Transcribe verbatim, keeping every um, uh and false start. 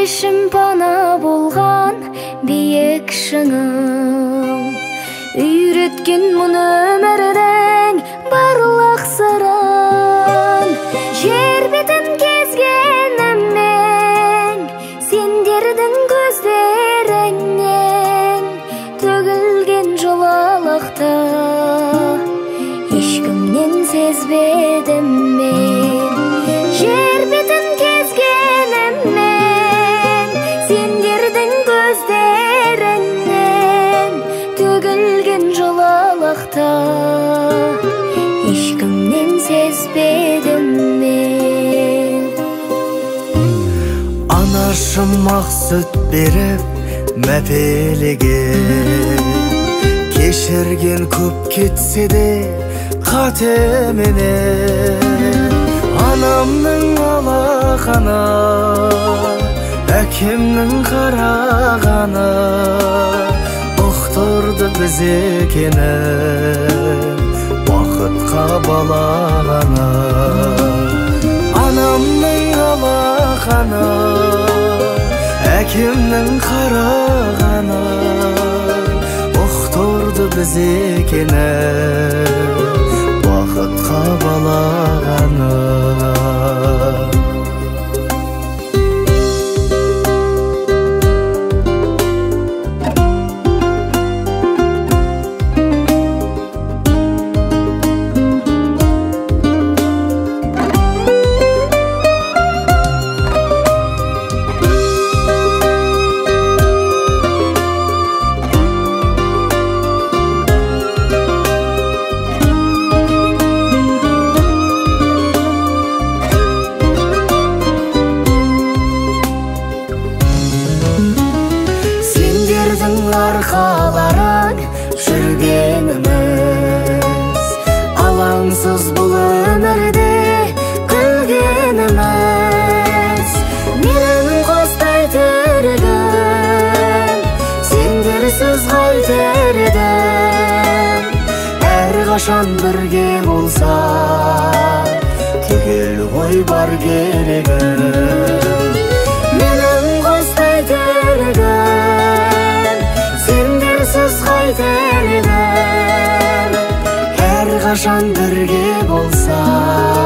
ишим пана болган бийик шыңым, үйрөткөн муну өмүрдүн барлык сырын. Жер бетин кезгеним мен сендердин көздөрүнөн төгүлгөн жылалыкты эч кимден сезбедим мен. Жер бетин кезгеним мен сендердин көздөрүнөн төгүлгөн жылалыкты эч кимден сезбедим мен. Анашым ак сүт берип мәпелеге, кешірген көп кетсе де кате менен. Анамның алақаны, әкемнің қарағаны ұқтырды біз екенін бақытқа балағаны. Анамның алақаны, әкемнің қарағаны ұқтырды біз екенін бақытқа балағаны. Арқаларын жүргеніміз, алаңсыз бұл өмірде күлгеніміз. Менің қостай тірігім, сендерсіз қайтер едім. Әрқашан бірге болса түгел ғой бар керегім. Менің қостай тірігім, сендерсіз қайтер едім. Әрқашан бірге болса